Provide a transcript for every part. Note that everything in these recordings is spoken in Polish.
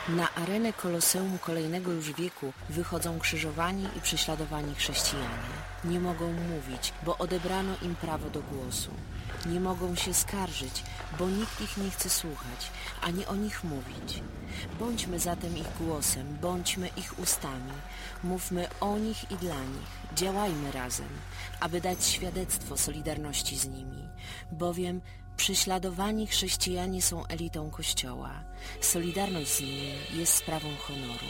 Na arenę Koloseum kolejnego już wieku wychodzą krzyżowani i prześladowani chrześcijanie. Nie mogą mówić, bo odebrano im prawo do głosu. Nie mogą się skarżyć, bo nikt ich nie chce słuchać, ani o nich mówić. Bądźmy zatem ich głosem, bądźmy ich ustami. Mówmy o nich i dla nich. Działajmy razem, aby dać świadectwo solidarności z nimi. Bowiem prześladowani chrześcijanie są elitą Kościoła. Solidarność z nimi jest sprawą honoru.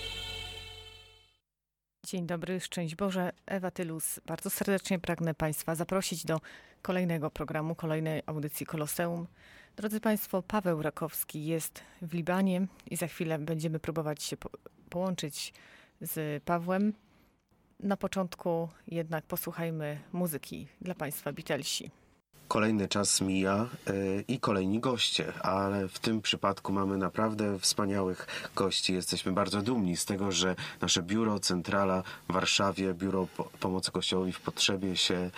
Dzień dobry, szczęść Boże. Ewa Tylus. Bardzo serdecznie pragnę Państwa zaprosić do kolejnego programu, kolejnej audycji Koloseum. Drodzy Państwo, Paweł Rakowski jest w Libanie i za chwilę będziemy próbować się połączyć z Pawłem. Na początku jednak posłuchajmy muzyki dla Państwa Beatlesi. Kolejny czas mija i kolejni goście, ale w tym przypadku mamy naprawdę wspaniałych gości. Jesteśmy bardzo dumni z tego, że nasze biuro, centrala w Warszawie, Biuro Pomocy Kościołowi w Potrzebie się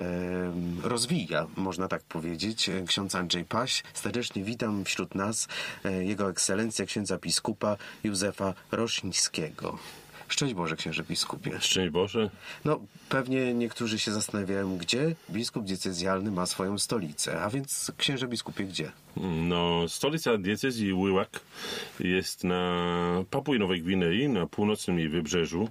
rozwija, można tak powiedzieć. Ksiądz Andrzej Paś, serdecznie witam wśród nas Jego Ekscelencja księdza biskupa Józefa Rosińskiego. Szczęść Boże, księże biskupie. Szczęść Boże. No, pewnie niektórzy się zastanawiają, gdzie biskup diecezjalny ma swoją stolicę. A więc, księże biskupie, gdzie? No, stolica diecezji Łyłak jest na Papui Nowej Gwinei, na północnym jej wybrzeżu.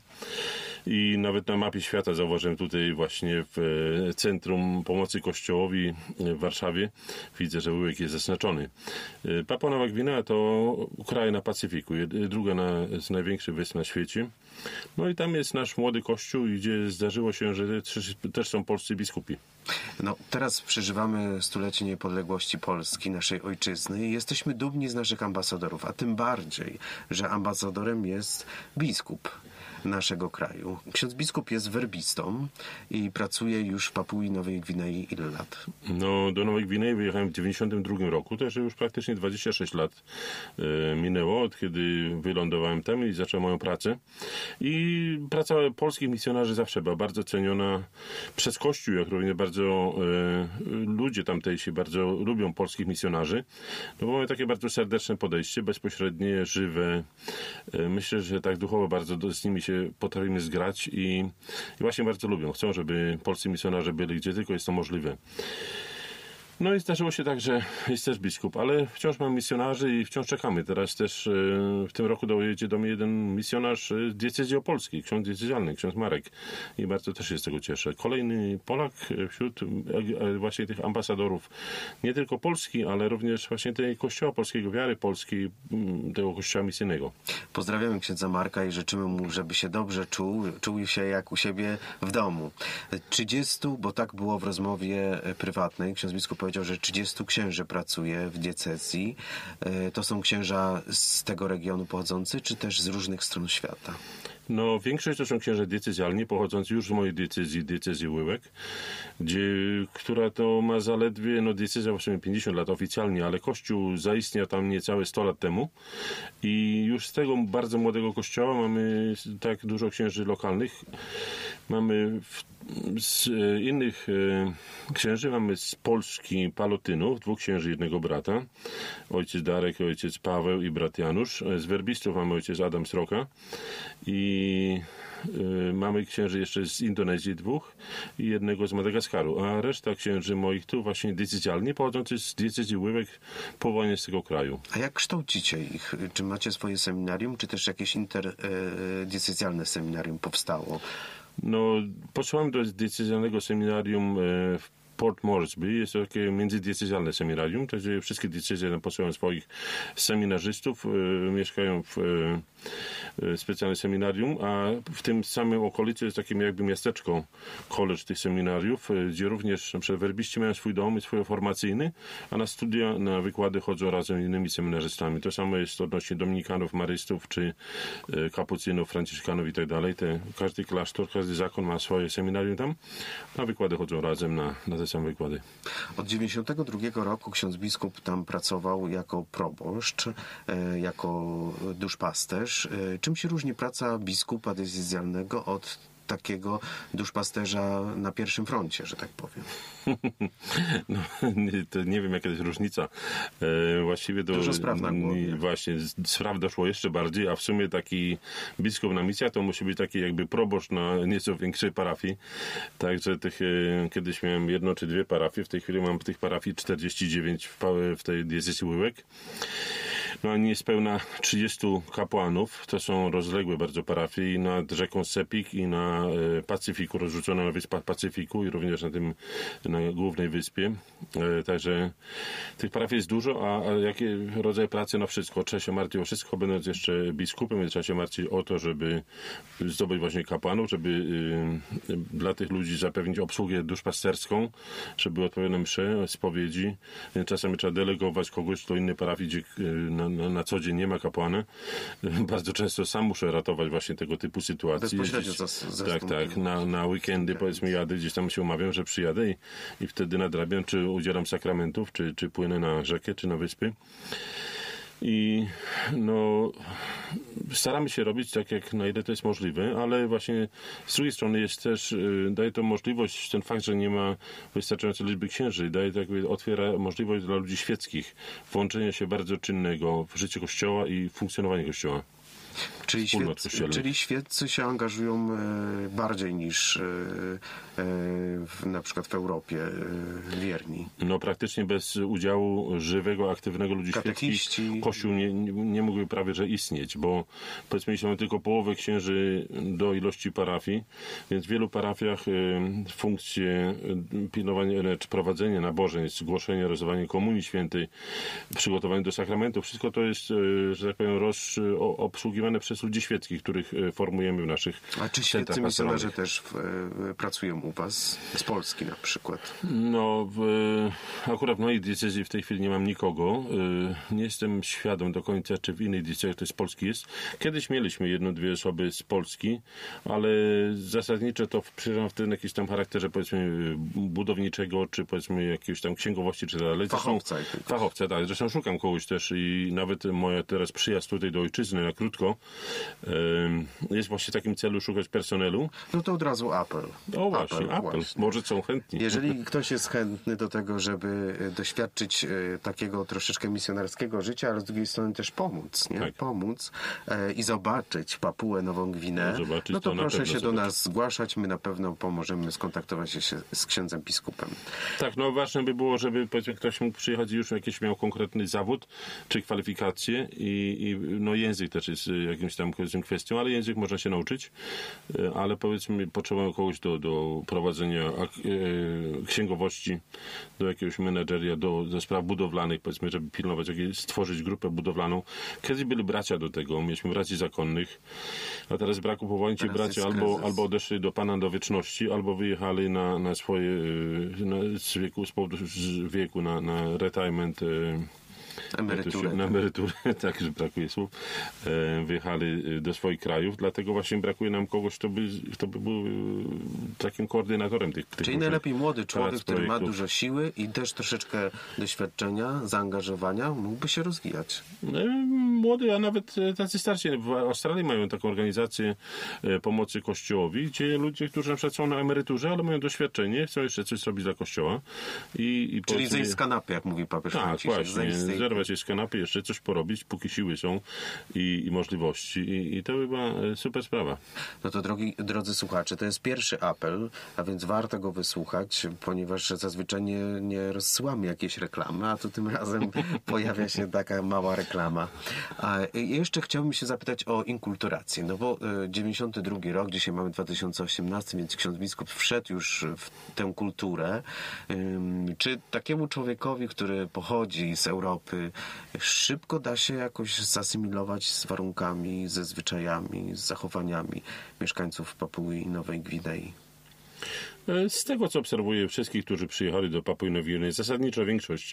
I nawet na mapie świata zauważyłem tutaj właśnie w Centrum Pomocy Kościołowi w Warszawie. Widzę, że Łyłek jest zaznaczony. Papua Nowa Gwinea to kraj na Pacyfiku, druga z największych wysp na świecie. No i tam jest nasz młody kościół, gdzie zdarzyło się, że też są polscy biskupi. No, teraz przeżywamy stulecie niepodległości Polski, naszej ojczyzny i jesteśmy dumni z naszych ambasadorów, a tym bardziej, że ambasadorem jest biskup naszego kraju. Ksiądz biskup jest werbistą i pracuje już w Papui Nowej Gwinei ile lat? No, do Nowej Gwinei wyjechałem w 1992 roku, też już praktycznie 26 lat minęło, od kiedy wylądowałem tam i zacząłem moją pracę. I praca polskich misjonarzy zawsze była bardzo ceniona przez Kościół, jak również bardzo ludzie tamtejsi bardzo lubią polskich misjonarzy, no bo mamy takie bardzo serdeczne podejście, bezpośrednie, żywe. Myślę, że tak duchowo bardzo z nimi się potrafimy zgrać i właśnie bardzo lubią. Chcą, żeby polscy misjonarze byli gdzie tylko jest to możliwe. No i zdarzyło się tak, że jest też biskup, ale wciąż mam misjonarzy i wciąż czekamy. Teraz też w tym roku dojedzie do mnie jeden misjonarz z diecezji opolskiej, ksiądz diecezjalny, ksiądz Marek. I bardzo też się z tego cieszę. Kolejny Polak wśród właśnie tych ambasadorów, nie tylko Polski, ale również właśnie tej Kościoła polskiego, wiary polskiej, tego Kościoła misyjnego. Pozdrawiamy księdza Marka i życzymy mu, żeby się dobrze czuł się jak u siebie w domu. 30, bo tak było w rozmowie prywatnej, ksiądz biskup powiedział, że 30 księży pracuje w diecezji. To są księża z tego regionu pochodzący, czy też z różnych stron świata? No, większość to są księże diecezjalni, pochodzący już z mojej diecezji Łyłek, która to ma zaledwie, no diecezja właśnie 50 lat oficjalnie, ale Kościół zaistniał tam niecałe 100 lat temu i już z tego bardzo młodego kościoła mamy tak dużo księży lokalnych. Mamy z innych księży, mamy z Polski Palotynów, 2 księży, 1 brata, ojciec Darek, ojciec Paweł i brat Janusz. Z werbistów mamy ojciec Adam Sroka i mamy księży jeszcze z Indonezji 2 i 1 z Madagaskaru, a reszta księży moich tu właśnie diecezjalni, pochodzący z diecezji Łyłek, powołani z tego kraju. A jak kształcicie ich? Czy macie swoje seminarium, czy też jakieś interdiecezjalne seminarium powstało? No, posłałem do diecezjalnego seminarium w Port Moresby. Jest to takie międzydiecezjalne seminarium, to gdzie wszystkie diecezje posyłają swoich seminarzystów, mieszkają w specjalnym seminarium, a w tym samym okolicy jest takie jakby miasteczko, college tych seminariów, gdzie również na przykład werbiści mają swój dom i swój formacyjny, a na studia, na wykłady chodzą razem z innymi seminarzystami. To samo jest odnośnie dominikanów, marystów, czy kapucynów, franciszkanów i tak dalej. Każdy klasztor, każdy zakon ma swoje seminarium tam, a wykłady chodzą razem na te same wykłady. Od 92 roku ksiądz biskup tam pracował jako proboszcz, jako duszpasterz. Czym się różni praca biskupa diecezjalnego od takiego duszpasterza na pierwszym froncie, że tak powiem? No, to nie wiem, jaka jest różnica. Właściwie to... Dużo spraw na głowie. Właśnie, spraw doszło jeszcze bardziej, a w sumie taki biskup na misjach to musi być taki jakby proboszcz na nieco większej parafii. Także kiedyś miałem 1 czy 2 parafie, w tej chwili mam tych parafii 49 w tej diecezji Łyłek. No niespełna 30 kapłanów, to są rozległe bardzo parafie i nad rzeką Sepik i na Pacyfiku, rozrzucone na wyspach Pacyfiku i również na głównej wyspie. Także tych parafii jest dużo, a jaki rodzaj pracy? No wszystko. Trzeba się martwić o wszystko, będąc jeszcze biskupem, trzeba się martwić o to, żeby zdobyć właśnie kapłanów, żeby dla tych ludzi zapewnić obsługę duszpasterską, żeby odpowiednie msze, spowiedzi. Czasami trzeba delegować kogoś do innej parafii, gdzie na co dzień nie ma kapłana. Bardzo często sam muszę ratować właśnie tego typu sytuacji. Bezpośrednio Tak. Na weekendy powiedzmy jadę, gdzieś tam się umawiam, że przyjadę i wtedy nadrabiam, czy udzielam sakramentów, czy płynę na rzekę, czy na wyspy. I no staramy się robić tak, jak na ile to jest możliwe, ale właśnie z drugiej strony jest też, daje to możliwość, ten fakt, że nie ma wystarczającej liczby księży, otwiera możliwość dla ludzi świeckich włączenia się bardzo czynnego w życie Kościoła i funkcjonowanie Kościoła. Czyli świeccy się angażują bardziej niż na przykład w Europie wierni. No praktycznie bez udziału żywego, aktywnego ludzi świeckich Kościół nie mógłby prawie że istnieć, bo powiedzmy, jeśli mamy tylko połowę księży do ilości parafii, więc w wielu parafiach funkcje pilnowania, czy prowadzenie nabożeństw, głoszenie, rozdawanie komunii świętej, przygotowanie do sakramentów, wszystko to jest, że tak powiem, obsługiwane przez ludzi świeckich, których formujemy w naszych centrach pastoral. A czy świeccy misjonarze też pracują u was? Z Polski na przykład? No, akurat w mojej diecezji w tej chwili nie mam nikogo. Nie jestem świadom do końca, czy w innej diecezji ktoś z Polski jest. Kiedyś mieliśmy 1-2 osoby z Polski, ale zasadniczo to w tym jakimś tam charakterze, powiedzmy, budowniczego, czy powiedzmy jakiegoś tam księgowości, czy dalej. Fachowca, tak. Zresztą szukam kogoś też i nawet moja teraz przyjazd tutaj do ojczyzny na krótko jest właśnie w takim celu szukać personelu. No to od razu apel. O właśnie, apel. Może są chętni. Jeżeli ktoś jest chętny do tego, żeby doświadczyć takiego troszeczkę misjonarskiego życia, ale z drugiej strony też pomóc, nie? Tak. Pomóc i zobaczyć Papułę Nową Gwineę, no to proszę się do nas zgłaszać. My na pewno pomożemy skontaktować się z księdzem biskupem. Tak, no ważne by było, żeby powiedzmy, ktoś mógł przyjechać i już jakiś miał konkretny zawód, czy kwalifikacje i no język też jest jakimś tam kwestią, ale język można się nauczyć, ale powiedzmy potrzebujemy kogoś do prowadzenia księgowości, do jakiegoś menedżeria, do spraw budowlanych, powiedzmy, żeby pilnować, stworzyć grupę budowlaną. Kiedyś byli bracia do tego, mieliśmy braci zakonnych, a teraz braku powoli ci bracia albo odeszli do Pana do wieczności, albo wyjechali na swoje z wieku na retirement, na emeryturę, tak, że brakuje słów, wyjechali do swoich krajów, dlatego właśnie brakuje nam kogoś, kto by był takim koordynatorem tych Czyli najlepiej młody człowiek, który ma dużo siły i też troszeczkę doświadczenia, zaangażowania, mógłby się rozwijać. Młody, a nawet tacy starsi. W Australii mają taką organizację pomocy Kościołowi, gdzie ludzie, którzy na przykład są na emeryturze, ale mają doświadczenie, chcą jeszcze coś zrobić dla Kościoła. Czyli zejść z kanapy, jak mówi papież Franciszek. Tak, właśnie. Zerwać się z kanapy, jeszcze coś porobić, póki siły są i możliwości. I to była super sprawa. No to drodzy słuchacze, to jest pierwszy apel, a więc warto go wysłuchać, ponieważ zazwyczaj nie rozsyłamy jakiejś reklamy, a tu tym razem pojawia się taka mała reklama. A jeszcze chciałbym się zapytać o inkulturację, no bo 92 rok, dzisiaj mamy 2018, więc ksiądz biskup wszedł już w tę kulturę. Czy takiemu człowiekowi, który pochodzi z Europy, szybko da się jakoś zasymilować z warunkami, ze zwyczajami, z zachowaniami mieszkańców Papui Nowej Gwinei? Z tego, co obserwuję wszystkich, którzy przyjechali do Papui Nowej Gwinei, zasadnicza większość,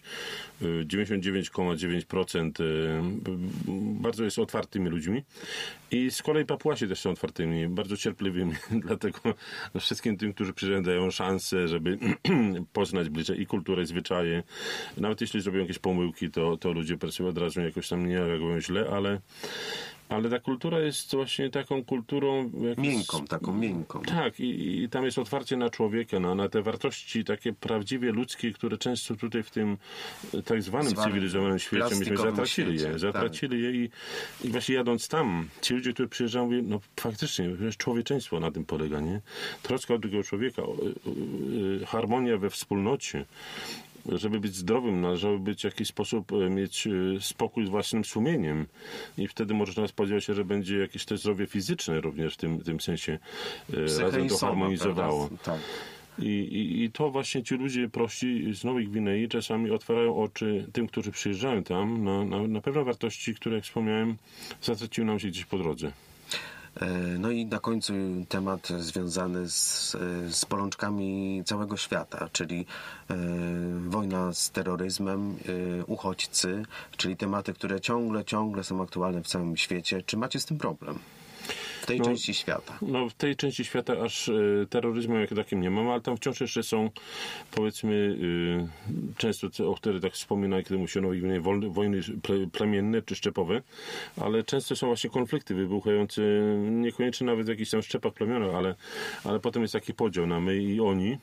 99,9% bardzo jest otwartymi ludźmi i z kolei Papuasi też są otwartymi, bardzo cierpliwymi, dlatego wszystkim tym, którzy przyjeżdżają, dają szansę, żeby poznać bliżej i kulturę, i zwyczaje. Nawet jeśli zrobią jakieś pomyłki, to ludzie od razu jakoś tam nie reagują źle, ale ale ta kultura jest właśnie taką kulturą... Taką miękką. Tak, i tam jest otwarcie na człowieka, na te wartości takie prawdziwie ludzkie, które często tutaj w tym tak zwanym cywilizowanym świecie myśmy zatracili je i właśnie jadąc tam, ci ludzie, którzy przyjeżdżają, mówią, no faktycznie, człowieczeństwo na tym polega, nie? Troska o drugiego człowieka, harmonia we wspólnocie. Żeby być zdrowym, należało być w jakiś sposób mieć spokój z własnym sumieniem i wtedy można spodziewać się, że będzie jakieś też zdrowie fizyczne również w tym sensie razem to harmonizowało. Tak. I to właśnie ci ludzie prości z Nowej Gwinei czasami otwierają oczy tym, którzy przyjeżdżają tam na pewne wartości, które, jak wspomniałem, zatraciły nam się gdzieś po drodze. No i na końcu temat związany z bolączkami całego świata, czyli wojna z terroryzmem, uchodźcy, czyli tematy, które ciągle są aktualne w całym świecie. Czy macie z tym problem? W tej części świata. No w tej części świata aż terroryzmu jak takim nie mamy, ale tam wciąż jeszcze są, powiedzmy, często o których tak wspomina, kiedy mówi się o Nowej Gwinei, wojny plemienne czy szczepowe, ale często są właśnie konflikty wybuchające, niekoniecznie nawet w jakichś tam szczepach plemionach, ale potem jest taki podział na my i oni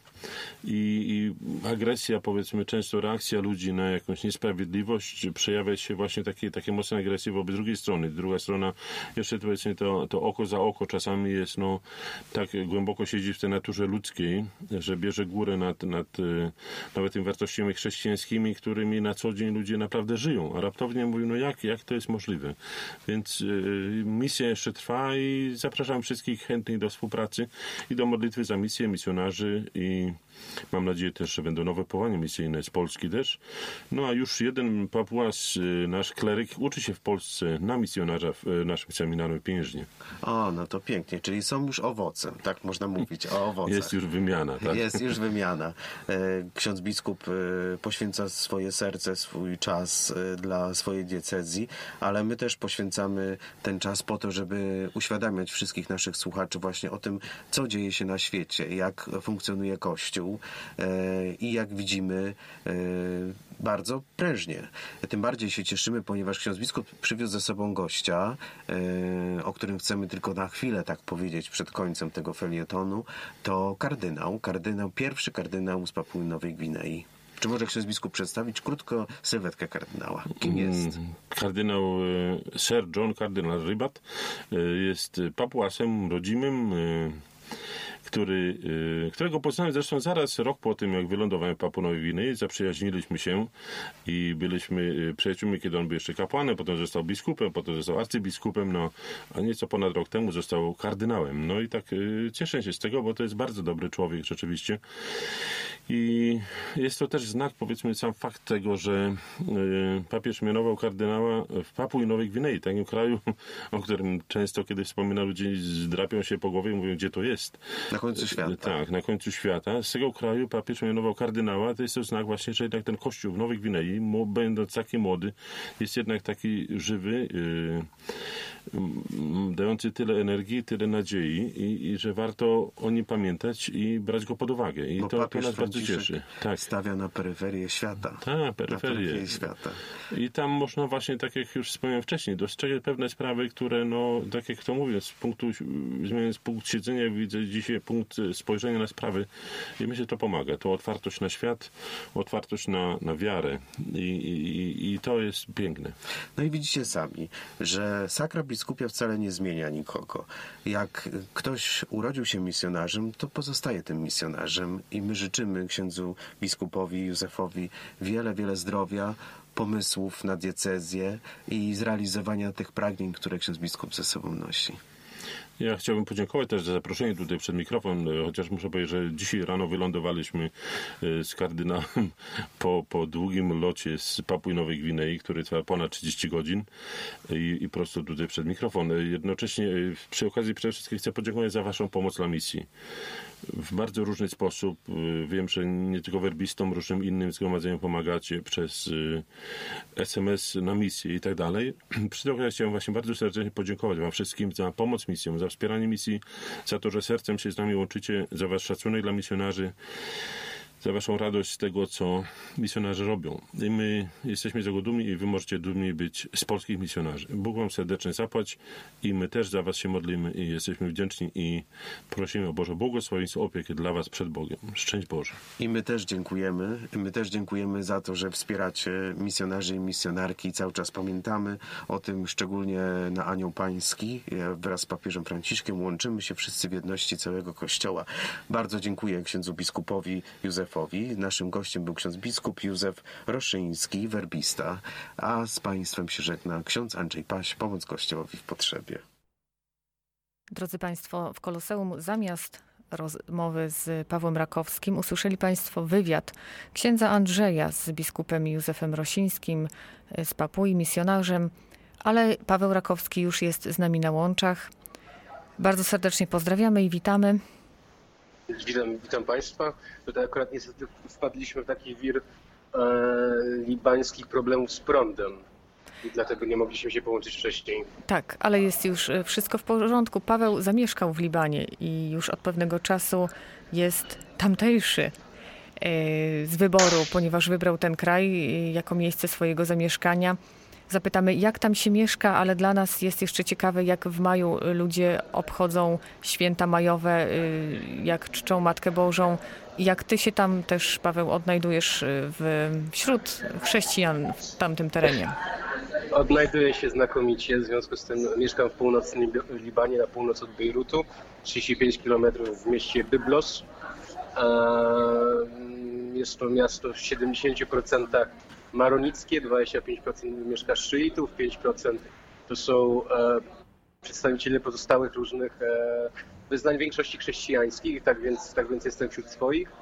i agresja, powiedzmy, często reakcja ludzi na jakąś niesprawiedliwość przejawia się właśnie takie mocne agresje wobec drugiej strony. Druga strona jeszcze, powiedzmy, to oko za oko czasami jest, tak głęboko siedzi w tej naturze ludzkiej, że bierze górę nad nawet tymi wartościami chrześcijańskimi, którymi na co dzień ludzie naprawdę żyją. A raptownie mówią, jak to jest możliwe. Więc misja jeszcze trwa i zapraszam wszystkich chętnych do współpracy i do modlitwy za misję, misjonarzy i mam nadzieję też, że będą nowe powołania misyjne z Polski też. No a już jeden Papuas, nasz kleryk, uczy się w Polsce na misjonarza w naszym seminarium w Pieniężnie. O, no to pięknie, czyli są już owoce, tak można mówić, o owocach. Jest już wymiana, tak? Jest już wymiana. Ksiądz biskup poświęca swoje serce, swój czas dla swojej diecezji, ale my też poświęcamy ten czas po to, żeby uświadamiać wszystkich naszych słuchaczy właśnie o tym, co dzieje się na świecie, jak funkcjonuje Kościół i jak widzimy bardzo prężnie. Tym bardziej się cieszymy, ponieważ ksiądz biskup przywiózł ze sobą gościa, o którym chcemy tylko na chwilę tak powiedzieć przed końcem tego felietonu. To pierwszy kardynał z Papui Nowej Gwinei. Czy może ksiądz biskup przedstawić krótko sylwetkę kardynała? Kim jest? Kardynał Sir John Kardynal Ribat jest papuasem rodzimym, którego poznałem zresztą zaraz rok po tym, jak wylądowałem w Papui Nowej Gwinei. Zaprzyjaźniliśmy się i byliśmy przyjaciółmi, kiedy on był jeszcze kapłanem, potem został biskupem, potem został arcybiskupem, a nieco ponad rok temu został kardynałem. No i tak cieszę się z tego, bo to jest bardzo dobry człowiek rzeczywiście. I jest to też znak, powiedzmy, sam fakt tego, że papież mianował kardynała w Papui Nowej Gwinei, takim kraju, o którym często, kiedy wspomina, ludzie zdrapią się po głowie i mówią, gdzie to jest. Na końcu świata. Tak, na końcu świata. Z tego kraju papież mianował kardynała. To jest to znak właśnie, że jednak ten Kościół w Nowej Gwinei, będąc taki młody, jest jednak taki żywy, dający tyle energii, tyle nadziei i że warto o nim pamiętać i brać go pod uwagę. I to nas bardzo cieszy. Tak. Stawia na peryferię świata. Tak, peryferię świata. I tam można właśnie, tak jak już wspomniałem wcześniej, dostrzegać pewne sprawy, które, tak jak to mówię, zmieniając punkt siedzenia, widzę dzisiaj punkt spojrzenia na sprawy i myślę, że to pomaga. To otwartość na świat, otwartość na wiarę i to jest piękne. No i widzicie sami, że sakra biskupia wcale nie zmienia nikogo. Jak ktoś urodził się misjonarzem, to pozostaje tym misjonarzem i my życzymy księdzu biskupowi Józefowi wiele zdrowia, pomysłów na diecezję i zrealizowania tych pragnień, które ksiądz biskup ze sobą nosi. Ja chciałbym podziękować też za zaproszenie tutaj przed mikrofon, chociaż muszę powiedzieć, że dzisiaj rano wylądowaliśmy z kardynałem po długim locie z Papui Nowej Gwinei, który trwa ponad 30 godzin i prosto tutaj przed mikrofon. Jednocześnie przy okazji przede wszystkim chcę podziękować za waszą pomoc dla misji. W bardzo różny sposób. Wiem, że nie tylko werbistom, różnym innym zgromadzeniom pomagacie przez SMS na misję i tak dalej. Przy tej okazji chciałem właśnie bardzo serdecznie podziękować wam wszystkim za pomoc misjom, za wspieranie misji, za to, że sercem się z nami łączycie, za wasz szacunek dla misjonarzy. za waszą radość z tego, co misjonarze robią. I my jesteśmy z tego dumni i wy możecie dumni być z polskich misjonarzy. Bóg wam serdecznie zapłać i my też za was się modlimy i jesteśmy wdzięczni i prosimy o Boże błogosławieństwo, opiekę dla was przed Bogiem. Szczęść Boże. I my też dziękujemy. My też dziękujemy za to, że wspieracie misjonarzy i misjonarki. Cały czas pamiętamy o tym, szczególnie na Anioł Pański. Wraz z papieżem Franciszkiem łączymy się wszyscy w jedności całego Kościoła. Bardzo dziękuję księdzu biskupowi Józefowi. Naszym gościem był ksiądz biskup Józef Roszyński, werbista, a z państwem się żegna ksiądz Andrzej Paś, pomoc Kościołowi w potrzebie. Drodzy Państwo, w Koloseum zamiast rozmowy z Pawłem Rakowskim usłyszeli Państwo wywiad księdza Andrzeja z biskupem Józefem Rosińskim, z papą i misjonarzem, ale Paweł Rakowski już jest z nami na łączach. Bardzo serdecznie pozdrawiamy i witamy. Witam Państwa. Tutaj akurat niestety wpadliśmy w taki wir libańskich problemów z prądem i dlatego nie mogliśmy się połączyć wcześniej. Tak, ale jest już wszystko w porządku. Paweł zamieszkał w Libanie i już od pewnego czasu jest tamtejszy z wyboru, ponieważ wybrał ten kraj jako miejsce swojego zamieszkania. Zapytamy, jak tam się mieszka, ale dla nas jest jeszcze ciekawe, jak w maju ludzie obchodzą święta majowe, jak czczą Matkę Bożą. Jak ty się tam też, Paweł, odnajdujesz wśród chrześcijan w tamtym terenie? Odnajduję się znakomicie, w związku z tym mieszkam w północnym Libanie, na północ od Bejrutu, 35 km w mieście Byblos. Jest to miasto w 70% maronickie, 25% mieszka szyitów, 5% to są przedstawiciele pozostałych różnych wyznań, większości chrześcijańskich, tak więc jestem wśród swoich.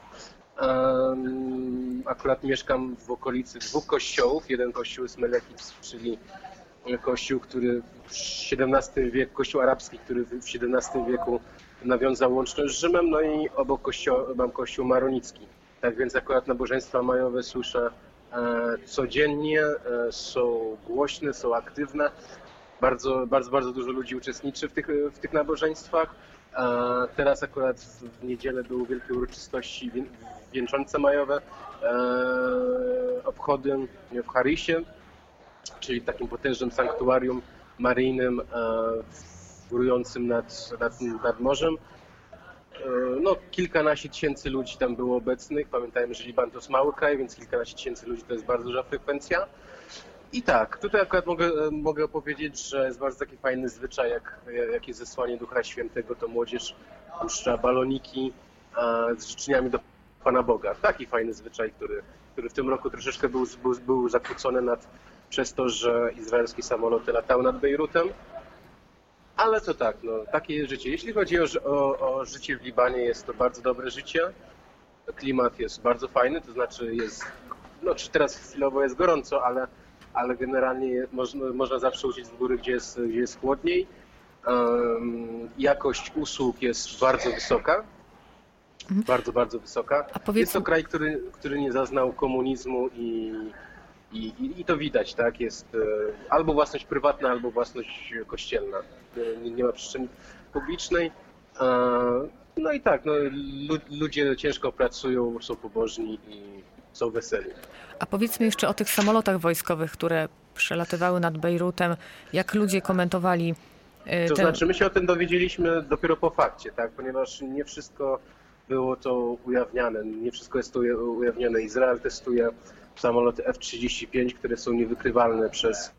Akurat mieszkam w okolicy dwóch kościołów. Jeden kościół jest Melechit, czyli kościół, który w XVII wieku, kościół arabski, który w XVII wieku nawiązał łączność z Rzymem, no i obok kościoła mam kościół maronicki. Tak więc akurat nabożeństwa majowe słyszę codziennie, są głośne, są aktywne. Bardzo dużo ludzi uczestniczy w tych nabożeństwach. Teraz akurat w niedzielę były wielkie uroczystości wieńczące majowe, obchody w Harisie, czyli takim potężnym sanktuarium maryjnym górującym nad morzem. No, kilkanaście tysięcy ludzi tam było obecnych. Pamiętajmy, że Liban to jest mały kraj, więc kilkanaście tysięcy ludzi to jest bardzo duża frekwencja. I tak, tutaj akurat mogę opowiedzieć, że jest bardzo taki fajny zwyczaj, jak jest zesłanie Ducha Świętego, to młodzież puszcza baloniki z życzeniami do Pana Boga. Taki fajny zwyczaj, który w tym roku troszeczkę był zakłócony przez to, że izraelskie samoloty latały nad Bejrutem. Ale to tak, no, takie jest życie. Jeśli chodzi o życie w Libanie, jest to bardzo dobre życie. Klimat jest bardzo fajny, to znaczy czy teraz chwilowo jest gorąco, ale generalnie można zawsze uciec w góry, gdzie jest chłodniej. Jakość usług jest bardzo wysoka. Bardzo, bardzo wysoka. Jest to kraj, który nie zaznał komunizmu i to widać, tak? Jest albo własność prywatna, albo własność kościelna. Nie ma przestrzeni publicznej. No i tak, ludzie ciężko pracują, są pobożni i są weseli. A powiedzmy jeszcze o tych samolotach wojskowych, które przelatywały nad Bejrutem. Jak ludzie komentowali To znaczy, my się o tym dowiedzieliśmy dopiero po fakcie, tak? Ponieważ nie wszystko było to ujawniane, nie wszystko jest tu ujawnione. Izrael testuje samoloty F-35, które są niewykrywalne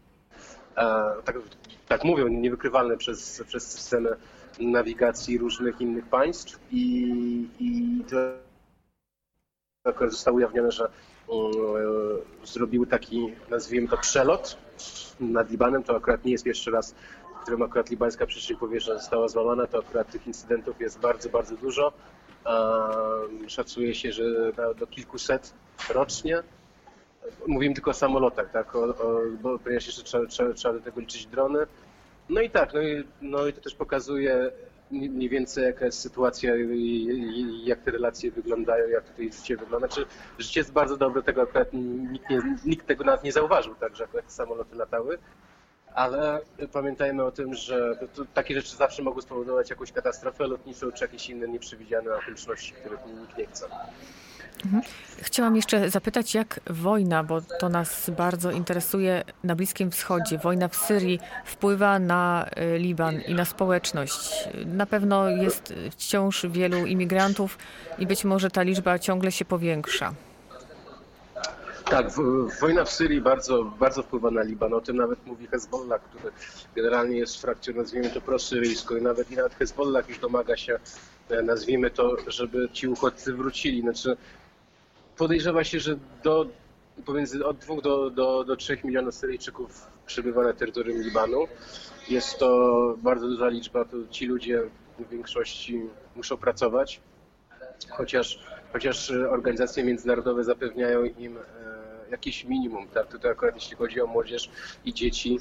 tak mówią, niewykrywalne przez systemy nawigacji różnych innych państw i to akurat zostało ujawnione, że zrobiły taki, nazwijmy to, przelot nad Libanem. To akurat nie jest pierwszy raz, w którym akurat libańska przestrzeń powietrzna została złamana. To akurat tych incydentów jest bardzo, bardzo dużo. Szacuje się, że do kilkuset rocznie. Mówimy tylko o samolotach, tak? Bo ponieważ jeszcze trzeba do tego liczyć drony. No i tak, no i to też pokazuje mniej więcej jaka jest sytuacja i jak te relacje wyglądają, jak tutaj życie wygląda. Znaczy, życie jest bardzo dobre, tego akurat nikt tego nawet nie zauważył, tak, że akurat te samoloty latały. ale pamiętajmy o tym, że takie rzeczy zawsze mogą spowodować jakąś katastrofę lotniczą czy jakieś inne nieprzewidziane okoliczności, których nikt nie chce. Chciałam jeszcze zapytać, jak wojna, bo to nas bardzo interesuje, na Bliskim Wschodzie, wojna w Syrii wpływa na Liban i na społeczność. Na pewno jest wciąż wielu imigrantów i być może ta liczba ciągle się powiększa. Tak, wojna w Syrii bardzo, bardzo wpływa na Liban. O tym nawet mówi Hezbollah, który generalnie jest w frakcji, nazwijmy to, prosyryjską i nawet Hezbollah już domaga się, nazwijmy to, żeby ci uchodźcy wrócili. Znaczy, podejrzewa się, że pomiędzy od 2 do 3 milionów Syryjczyków przybywa na terytorium Libanu. Jest to bardzo duża liczba, to ci ludzie w większości muszą pracować, chociaż organizacje międzynarodowe zapewniają im jakieś minimum. Tak? Tutaj akurat jeśli chodzi o młodzież i dzieci,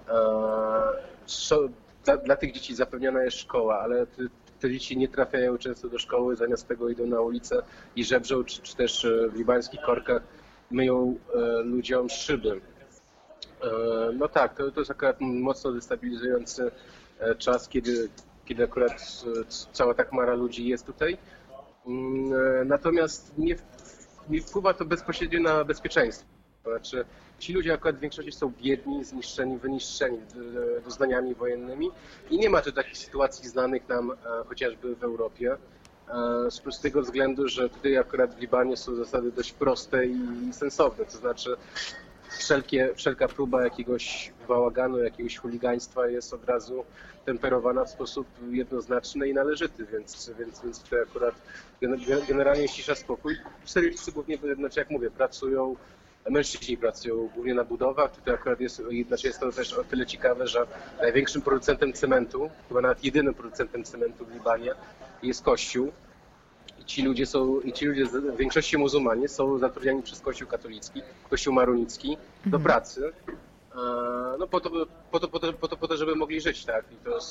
dla tych dzieci zapewniona jest szkoła, ale te dzieci nie trafiają często do szkoły, zamiast tego idą na ulicę i żebrzą, czy też w libańskich korkach myją ludziom szyby. No tak, to jest akurat mocno destabilizujący czas, kiedy akurat cała ta chmara ludzi jest tutaj. Natomiast nie wpływa to bezpośrednio na bezpieczeństwo. Znaczy, ci ludzie akurat w większości są biedni, zniszczeni, wyniszczeni doznaniami wojennymi i nie ma tu takich sytuacji znanych nam chociażby w Europie. Z prostego względu, że tutaj akurat w Libanie są zasady dość proste i sensowne. To znaczy wszelka próba jakiegoś bałaganu, jakiegoś chuligaństwa jest od razu temperowana w sposób jednoznaczny i należyty, więc tutaj akurat generalnie cisza, spokój. Syryjczycy głównie, znaczy jak mówię, pracują, mężczyźni pracują głównie na budowach. Tutaj akurat jest to też o tyle ciekawe, że największym producentem cementu, chyba nawet jedynym producentem cementu w Libanie jest Kościół. I ci ludzie w większości muzułmanie są zatrudniani przez Kościół katolicki, Kościół maronicki do pracy. No po to, żeby mogli żyć, tak?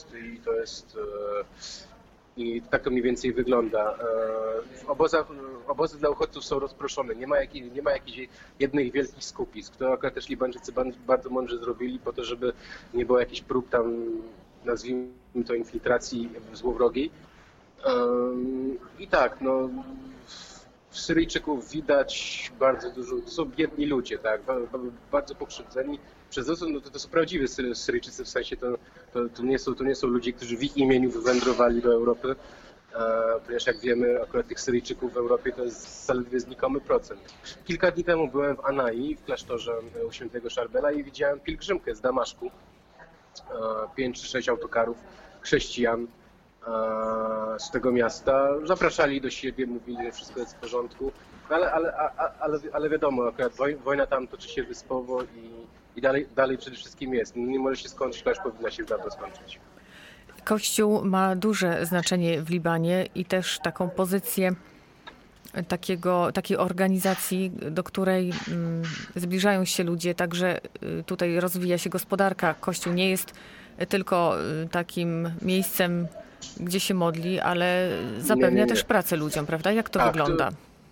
I tak to mniej więcej wygląda. Obozy dla uchodźców są rozproszone. Nie ma jakichś jednych wielkich skupisk. To akurat też Libańczycy bardzo mądrze zrobili po to, żeby nie było jakichś prób tam, nazwijmy to, infiltracji złowrogiej. I tak, no, Syryjczyków widać bardzo dużo, to są biedni ludzie, tak, bardzo pokrzywdzeni przez to, no to są prawdziwi Syryjczycy, w sensie to nie są ludzie, którzy w ich imieniu wywędrowali do Europy, ponieważ jak wiemy, akurat tych Syryjczyków w Europie to jest zaledwie znikomy procent. Kilka dni temu byłem w Anai, w klasztorze u świętego Szarbela i widziałem pielgrzymkę z Damaszku, 5 czy 6 autokarów chrześcijan z tego miasta. Zapraszali do siebie, mówili, że wszystko jest w porządku, ale wiadomo, akurat wojna tam toczy się wyspowo i dalej przede wszystkim jest. Nie może się skończyć, ale powinna się dawno skończyć. Kościół ma duże znaczenie w Libanie i też taką pozycję takiej organizacji, do której zbliżają się ludzie, także tutaj rozwija się gospodarka. Kościół nie jest tylko takim miejscem, gdzie się modli, ale zapewnia też pracę ludziom, prawda? Jak to wygląda?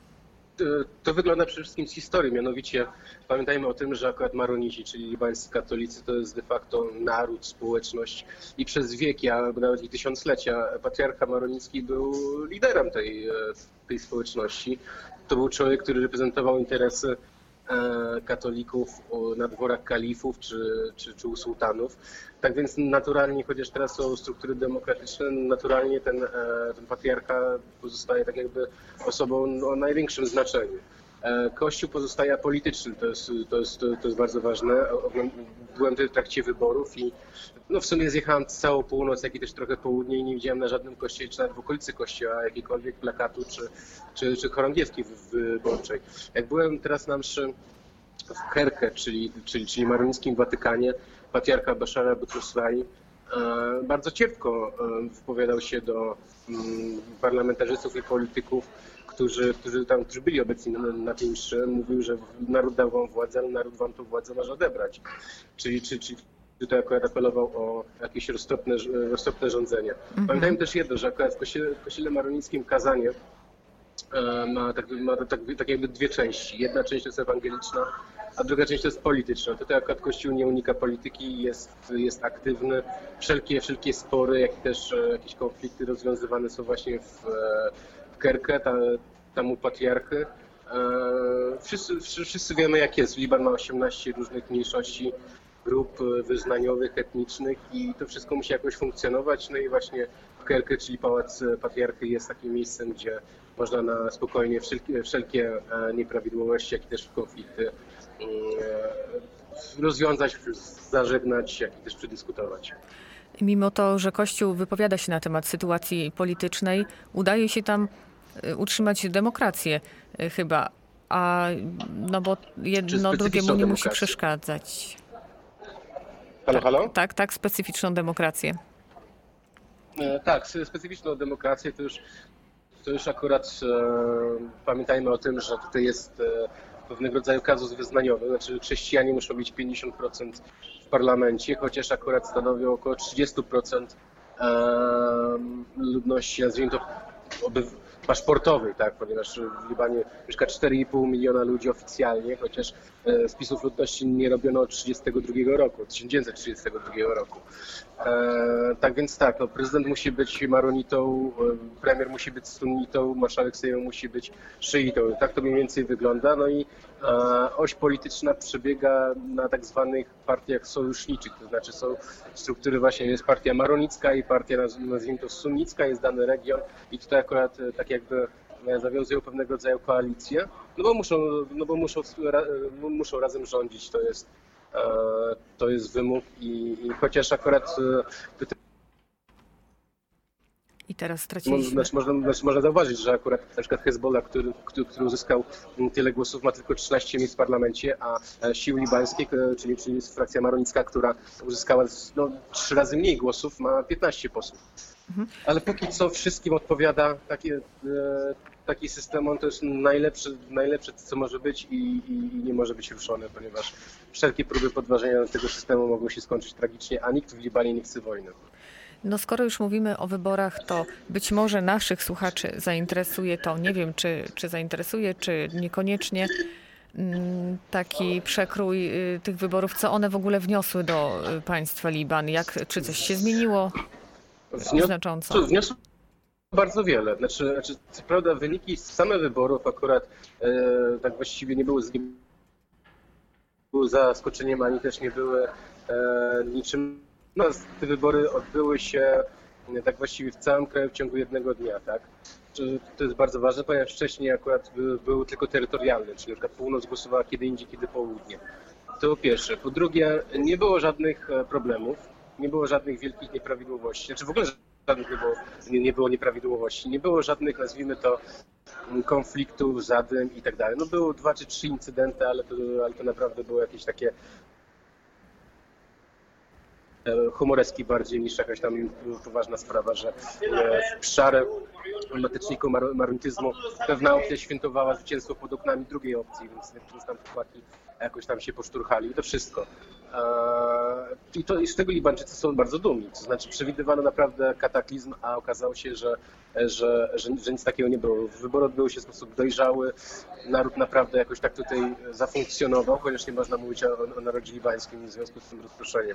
To wygląda przede wszystkim z historii, mianowicie pamiętajmy o tym, że akurat Maronici, czyli libańscy katolicy, to jest de facto naród, społeczność i przez wieki, a nawet i tysiąclecia patriarcha maronicki był liderem tej społeczności. To był człowiek, który reprezentował interesy katolików na dworach kalifów czy u sułtanów. Tak więc naturalnie, chociaż teraz są struktury demokratyczne, naturalnie ten patriarcha pozostaje tak jakby osobą o największym znaczeniu. Kościół pozostaje apolityczny, to jest bardzo ważne. Byłem tutaj w trakcie wyborów i no w sumie zjechałem całą północ, jak i też trochę południe i nie widziałem na żadnym kościele, czy nawet w okolicy kościoła jakiejkolwiek plakatu czy chorągiewki wyborczej. Jak byłem teraz na mszy w Kerkę, czyli maronickim Watykanie, patriarcha Bashara Butruswai bardzo cierpko wypowiadał się do parlamentarzystów i polityków, którzy byli obecni na tej mszy. Mówił, że naród dał wam władzę, ale naród wam tą władzę może odebrać. Czyli tutaj akurat apelował o jakieś roztropne rządzenie. Pamiętajmy też jedno, że akurat w kościele maronickim kazanie ma tak jakby dwie części. Jedna część to jest ewangeliczna, a druga część to jest polityczna. Tutaj akurat Kościół nie unika polityki, jest aktywny. Wszelkie spory, jak i też jakieś konflikty rozwiązywane są właśnie w Kerkę, tam u patriarchy. Wszyscy wiemy, jak jest. Liban ma 18 różnych mniejszości, grup wyznaniowych, etnicznych i to wszystko musi jakoś funkcjonować. No i właśnie Kerkę, czyli Pałac Patriarchy, jest takim miejscem, gdzie można na spokojnie wszelkie nieprawidłowości, jak i też konflikty rozwiązać, zażegnać, jak i też przedyskutować. Mimo to, że Kościół wypowiada się na temat sytuacji politycznej, udaje się tam utrzymać demokrację chyba, bo jedno drugiemu nie musi przeszkadzać. Halo? Tak, specyficzną demokrację. Tak, specyficzną demokrację to już akurat pamiętajmy o tym, że tutaj jest pewnego rodzaju kazus wyznaniowy, znaczy chrześcijanie muszą mieć 50% w parlamencie, chociaż akurat stanowią około 30% ludności, nazwijmy to paszportowej, tak, ponieważ w Libanie mieszka 4,5 miliona ludzi oficjalnie, chociaż spisów ludności nie robiono od 1932 roku. Tak więc tak, no, prezydent musi być maronitą, premier musi być sunnitą, marszałek Sejmu musi być szyitą. Tak to mniej więcej wygląda. No i oś polityczna przebiega na tak zwanych partiach sojuszniczych, to znaczy są struktury właśnie, jest partia maronicka i partia, nazwijmy to sunnicka, jest dany region i tutaj akurat tak jakby zawiązują pewnego rodzaju koalicję, no bo muszą razem rządzić, to jest wymóg i chociaż akurat i teraz straciliśmy. Można zauważyć, że akurat na przykład Hezbollah, który uzyskał tyle głosów, ma tylko 13 miejsc w parlamencie, a siły libańskie, czyli frakcja maronicka, która uzyskała 3 razy mniej głosów, ma 15 posłów. Ale póki co wszystkim odpowiada taki system, on to jest najlepsze, co może być i nie może być ruszone, ponieważ wszelkie próby podważenia tego systemu mogą się skończyć tragicznie, a nikt w Libanie nie chce wojny. No skoro już mówimy o wyborach, to być może naszych słuchaczy zainteresuje to, nie wiem czy zainteresuje, czy niekoniecznie, taki przekrój tych wyborów, co one w ogóle wniosły do państwa Liban, czy coś się zmieniło znacząco? Wniosły bardzo wiele. Znaczy, co prawda wyniki same wyborów akurat tak właściwie nie były zaskoczeniem, ani też nie były niczym. No, te wybory odbyły się tak właściwie w całym kraju w ciągu jednego dnia, tak? To jest bardzo ważne, ponieważ wcześniej akurat były tylko terytorialne, czyli na przykład północ głosowała kiedy indziej, kiedy południe. To po pierwsze. Po drugie, nie było żadnych problemów, nie było żadnych wielkich nieprawidłowości, znaczy w ogóle żadnych nie było nieprawidłowości, nie było żadnych, nazwijmy to, konfliktów, zadym i tak dalej. No były 2 czy 3 incydenty, ale to naprawdę było jakieś takie humoreski bardziej niż jakaś tam poważna sprawa, że w szare mateczniku maronityzmu pewna opcja świętowała zwycięstwo pod oknami drugiej opcji, więc tam chłopaki jakoś tam się poszturchali i to wszystko. I z tego Libańczycy są bardzo dumni, to znaczy przewidywano naprawdę kataklizm, a okazało się, że nic takiego nie było. Wybory odbyły się w sposób dojrzały, naród naprawdę jakoś tak tutaj zafunkcjonował, chociaż nie można mówić o narodzie libańskim w związku z tym rozproszeniem.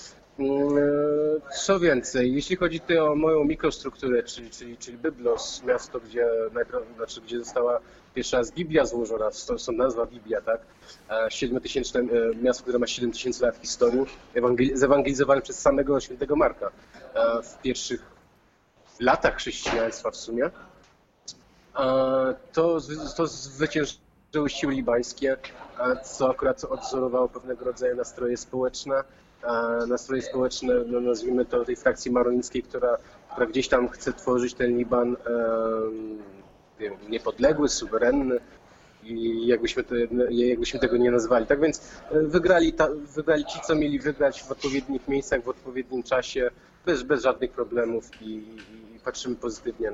Co więcej, jeśli chodzi tutaj o moją mikrostrukturę, czyli Byblos, miasto, gdzie została pierwsza raz Biblia złożona, stąd nazwa Biblia, tak? 7-tysięczne miasto, które ma 7000 lat historii, zewangelizowane przez samego świętego Marka w pierwszych latach chrześcijaństwa w sumie. To zwyciężyły siły libańskie, co akurat odzorowało pewnego rodzaju nastroje społeczne, no nazwijmy to tej frakcji maronickiej, która gdzieś tam chce tworzyć ten Liban niepodległy, suwerenny i jakbyśmy tego nie nazwali. Tak więc wygrali ci, co mieli wygrać w odpowiednich miejscach, w odpowiednim czasie, bez żadnych problemów i patrzymy pozytywnie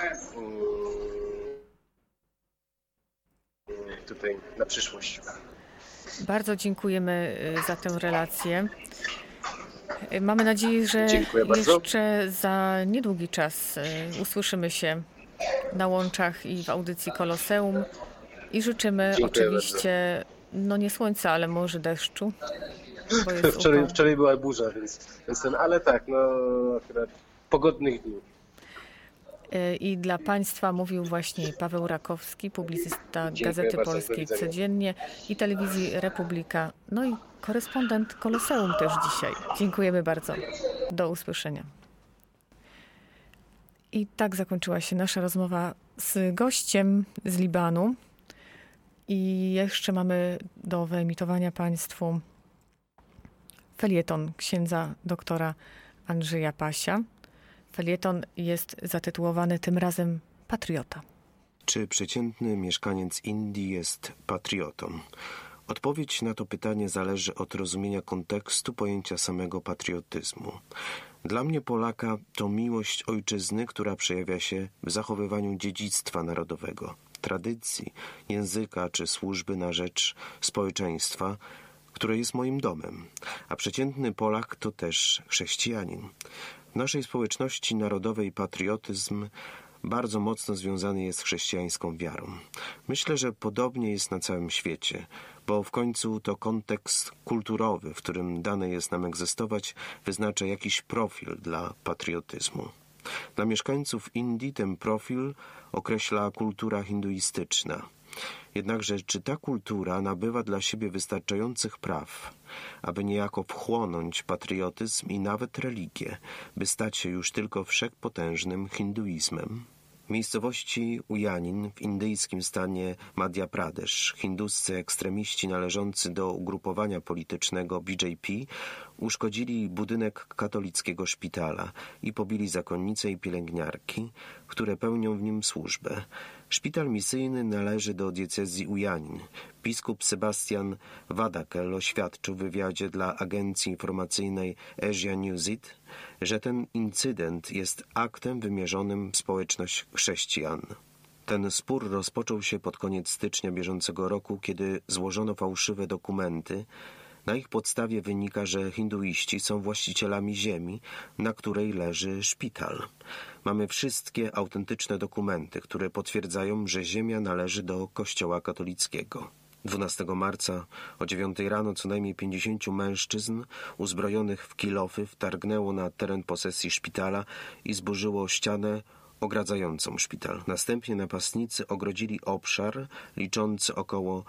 na przyszłość. Bardzo dziękujemy za tę relację. Mamy nadzieję, że jeszcze za niedługi czas usłyszymy się na łączach i w audycji Koloseum i życzymy oczywiście No nie słońca, ale może deszczu. Bo jest upał. Wczoraj była burza, więc ale tak, no akurat pogodnych dni. I dla Państwa mówił właśnie Paweł Rakowski, publicysta Dziękuję Gazety bardzo, do Polskiej widzenia. Codziennie i Telewizji Republika, no i korespondent Koloseum też dzisiaj. Dziękujemy bardzo. Do usłyszenia. I tak zakończyła się nasza rozmowa z gościem z Libanu. I jeszcze mamy do wyemitowania Państwu felieton księdza doktora Andrzeja Pasia. Felieton jest zatytułowany tym razem Patriota. Czy przeciętny mieszkaniec Indii jest patriotą? Odpowiedź na to pytanie zależy od rozumienia kontekstu pojęcia samego patriotyzmu. Dla mnie Polaka to miłość ojczyzny, która przejawia się w zachowywaniu dziedzictwa narodowego, tradycji, języka czy służby na rzecz społeczeństwa, które jest moim domem. A przeciętny Polak to też chrześcijanin. W naszej społeczności narodowej patriotyzm bardzo mocno związany jest z chrześcijańską wiarą. Myślę, że podobnie jest na całym świecie, bo w końcu to kontekst kulturowy, w którym dane jest nam egzystować, wyznacza jakiś profil dla patriotyzmu. Dla mieszkańców Indii ten profil określa kultura hinduistyczna. Jednakże czy ta kultura nabywa dla siebie wystarczających praw, aby niejako wchłonąć patriotyzm i nawet religię, by stać się już tylko wszechpotężnym hinduizmem? W miejscowości Ujanin w indyjskim stanie Madhya Pradesh hinduscy ekstremiści należący do ugrupowania politycznego BJP uszkodzili budynek katolickiego szpitala i pobili zakonnice i pielęgniarki, które pełnią w nim służbę. Szpital misyjny należy do diecezji Ujanin. Biskup Sebastian Wadakel oświadczył w wywiadzie dla agencji informacyjnej Asia Newsit, że ten incydent jest aktem wymierzonym w społeczność chrześcijan. Ten spór rozpoczął się pod koniec stycznia bieżącego roku, kiedy złożono fałszywe dokumenty. Na ich podstawie wynika, że hinduiści są właścicielami ziemi, na której leży szpital. Mamy wszystkie autentyczne dokumenty, które potwierdzają, że ziemia należy do Kościoła katolickiego. 12 marca o 9 rano co najmniej 50 mężczyzn uzbrojonych w kilofy wtargnęło na teren posesji szpitala i zburzyło ścianę ogradzającą szpital. Następnie napastnicy ogrodzili obszar liczący około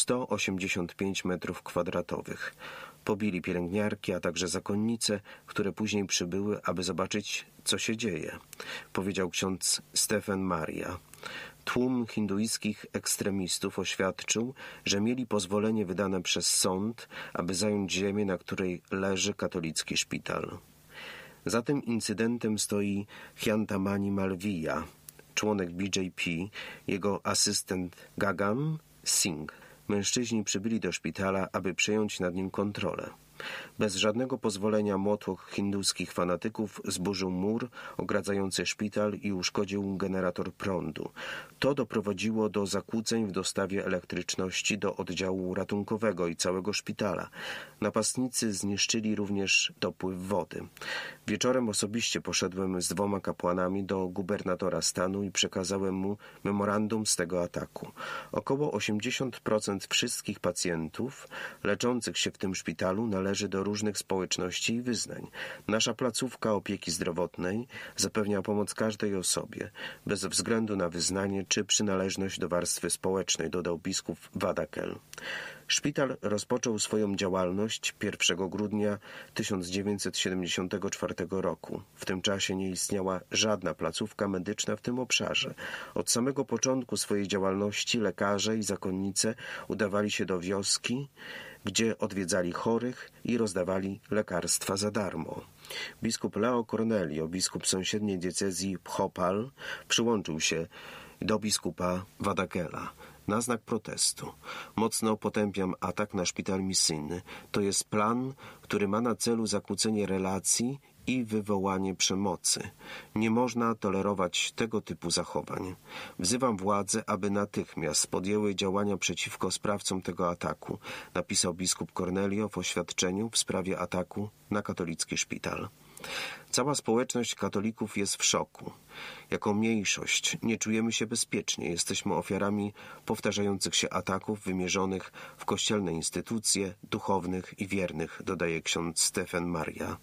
185 metrów kwadratowych. Pobili pielęgniarki, a także zakonnice, które później przybyły, aby zobaczyć, co się dzieje, powiedział ksiądz Stephen Maria. Tłum hinduickich ekstremistów oświadczył, że mieli pozwolenie wydane przez sąd, aby zająć ziemię, na której leży katolicki szpital. Za tym incydentem stoi Hyantamani Malviya, członek BJP, jego asystent Gagan Singh. Mężczyźni przybyli do szpitala, aby przejąć nad nim kontrolę. Bez żadnego pozwolenia młotłoch hinduskich fanatyków zburzył mur ogradzający szpital i uszkodził generator prądu. To doprowadziło do zakłóceń w dostawie elektryczności do oddziału ratunkowego i całego szpitala. Napastnicy zniszczyli również dopływ wody. Wieczorem osobiście poszedłem z 2 kapłanami do gubernatora stanu i przekazałem mu memorandum z tego ataku. Około 80% wszystkich pacjentów leczących się w tym szpitalu należy do różnych społeczności i wyznań. Nasza placówka opieki zdrowotnej zapewnia pomoc każdej osobie, bez względu na wyznanie czy przynależność do warstwy społecznej, dodał biskup Wadakel. Szpital rozpoczął swoją działalność 1 grudnia 1974 roku. W tym czasie nie istniała żadna placówka medyczna w tym obszarze. Od samego początku swojej działalności lekarze i zakonnice udawali się do wioski, gdzie odwiedzali chorych i rozdawali lekarstwa za darmo. Biskup Leo Cornelio, biskup sąsiedniej diecezji Bhopal, przyłączył się do biskupa Wadakela na znak protestu. Mocno potępiam atak na szpital misyjny. To jest plan, który ma na celu zakłócenie relacji i wywołanie przemocy. Nie można tolerować tego typu zachowań. Wzywam władze, aby natychmiast podjęły działania przeciwko sprawcom tego ataku, napisał biskup Cornelio w oświadczeniu w sprawie ataku na katolicki szpital. Cała społeczność katolików jest w szoku. Jako mniejszość nie czujemy się bezpiecznie. Jesteśmy ofiarami powtarzających się ataków wymierzonych w kościelne instytucje, duchownych i wiernych, dodaje ksiądz Stefan Maria.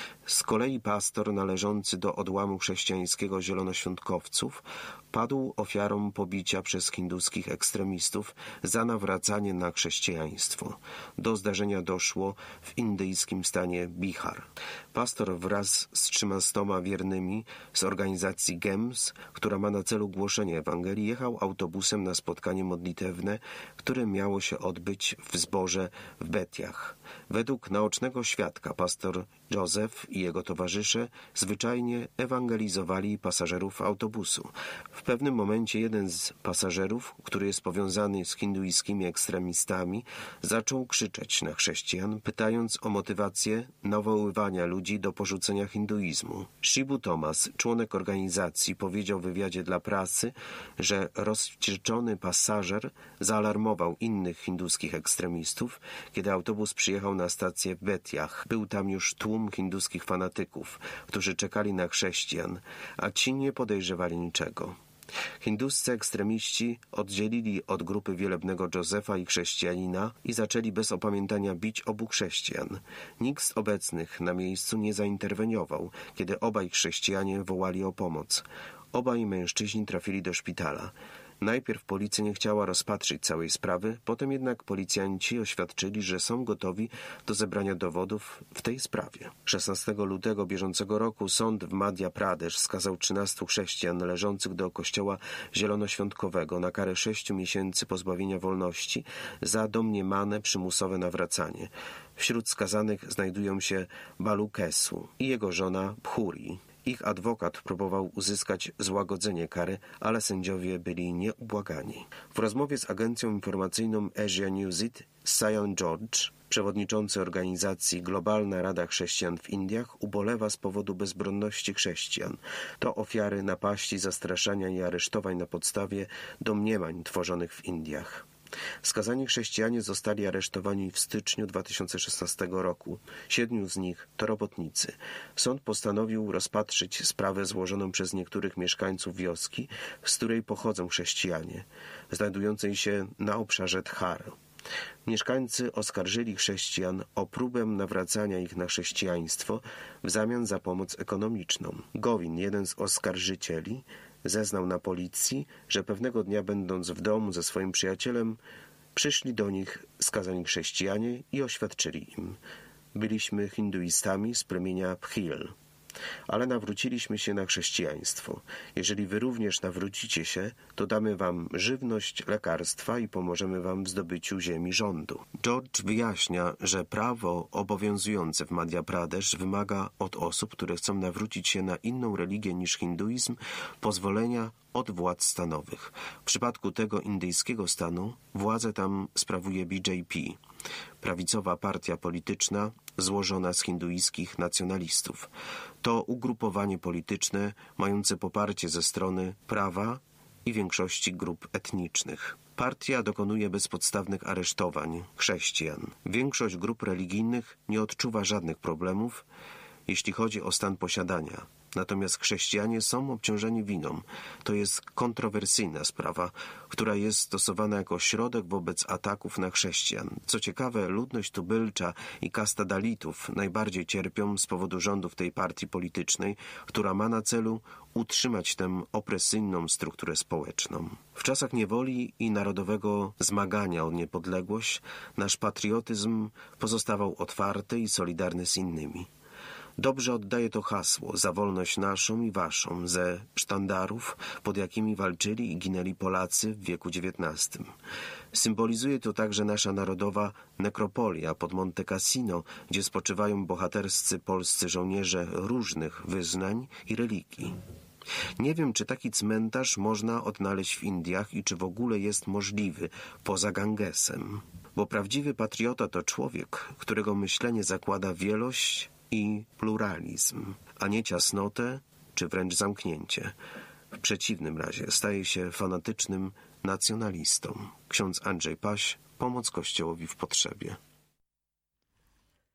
Z kolei pastor należący do odłamu chrześcijańskiego zielonoświątkowców padł ofiarą pobicia przez hinduskich ekstremistów za nawracanie na chrześcijaństwo. Do zdarzenia doszło w indyjskim stanie Bihar. Pastor wraz z 13 wiernymi z organizacji GEMS, która ma na celu głoszenie Ewangelii, jechał autobusem na spotkanie modlitewne, które miało się odbyć w zborze w Betiach. Według naocznego świadka pastor Józef i jego towarzysze zwyczajnie ewangelizowali pasażerów autobusu. W pewnym momencie jeden z pasażerów, który jest powiązany z hinduiskimi ekstremistami, zaczął krzyczeć na chrześcijan, pytając o motywację nawoływania ludzi do porzucenia hinduizmu. Shibu Thomas, członek organizacji, powiedział w wywiadzie dla prasy, że rozwścieczony pasażer zaalarmował innych hinduskich ekstremistów, kiedy autobus przyjechał na stację w Betiach. Był tam już tłum hinduskich fanatyków, którzy czekali na chrześcijan, a ci nie podejrzewali niczego. Hinduscy ekstremiści oddzielili od grupy wielebnego Józefa i chrześcijanina i zaczęli bez opamiętania bić obu chrześcijan. Nikt z obecnych na miejscu nie zainterweniował, kiedy obaj chrześcijanie wołali o pomoc. Obaj mężczyźni trafili do szpitala. Najpierw policja nie chciała rozpatrzyć całej sprawy, potem jednak policjanci oświadczyli, że są gotowi do zebrania dowodów w tej sprawie. 16 lutego bieżącego roku sąd w Madhya Pradesh skazał 13 chrześcijan należących do kościoła zielonoświątkowego na karę 6 miesięcy pozbawienia wolności za domniemane przymusowe nawracanie. Wśród skazanych znajdują się Balu Kesu i jego żona Bhuri. Ich adwokat próbował uzyskać złagodzenie kary, ale sędziowie byli nieubłagani. W rozmowie z agencją informacyjną Asia Newsit Sayan George, przewodniczący organizacji Globalna Rada Chrześcijan w Indiach, ubolewa z powodu bezbronności chrześcijan. To ofiary napaści, zastraszania i aresztowań na podstawie domniemań tworzonych w Indiach. Skazani chrześcijanie zostali aresztowani w styczniu 2016 roku. 7 z nich to robotnicy. Sąd postanowił rozpatrzyć sprawę złożoną przez niektórych mieszkańców wioski, z której pochodzą chrześcijanie, znajdującej się na obszarze Dhar. Mieszkańcy oskarżyli chrześcijan o próbę nawracania ich na chrześcijaństwo w zamian za pomoc ekonomiczną. Govin, jeden z oskarżycieli, zeznał na policji, że pewnego dnia, będąc w domu ze swoim przyjacielem, przyszli do nich skazani chrześcijanie i oświadczyli im: byliśmy hinduistami z plemienia Bhil, ale nawróciliśmy się na chrześcijaństwo. Jeżeli wy również nawrócicie się, to damy wam żywność, lekarstwa i pomożemy wam w zdobyciu ziemi rządu. George wyjaśnia, że prawo obowiązujące w Madhya Pradesh wymaga od osób, które chcą nawrócić się na inną religię niż hinduizm, pozwolenia od władz stanowych. W przypadku tego indyjskiego stanu władzę tam sprawuje BJP, prawicowa partia polityczna złożona z hinduiskich nacjonalistów. To ugrupowanie polityczne mające poparcie ze strony prawa i większości grup etnicznych. Partia dokonuje bezpodstawnych aresztowań chrześcijan. Większość grup religijnych nie odczuwa żadnych problemów, jeśli chodzi o stan posiadania. Natomiast chrześcijanie są obciążeni winą. To jest kontrowersyjna sprawa, która jest stosowana jako środek wobec ataków na chrześcijan. Co ciekawe, ludność tubylcza i kasta dalitów najbardziej cierpią z powodu rządów tej partii politycznej, która ma na celu utrzymać tę opresyjną strukturę społeczną. W czasach niewoli i narodowego zmagania o niepodległość nasz patriotyzm pozostawał otwarty i solidarny z innymi. Dobrze oddaje to hasło za wolność naszą i waszą ze sztandarów, pod jakimi walczyli i ginęli Polacy w wieku XIX. Symbolizuje to także nasza narodowa nekropolia pod Monte Cassino, gdzie spoczywają bohaterscy polscy żołnierze różnych wyznań i religii. Nie wiem, czy taki cmentarz można odnaleźć w Indiach i czy w ogóle jest możliwy poza Gangesem. Bo prawdziwy patriota to człowiek, którego myślenie zakłada wielość i pluralizm, a nie ciasnotę czy wręcz zamknięcie. W przeciwnym razie staje się fanatycznym nacjonalistą. Ksiądz Andrzej Paś, pomoc Kościołowi w potrzebie.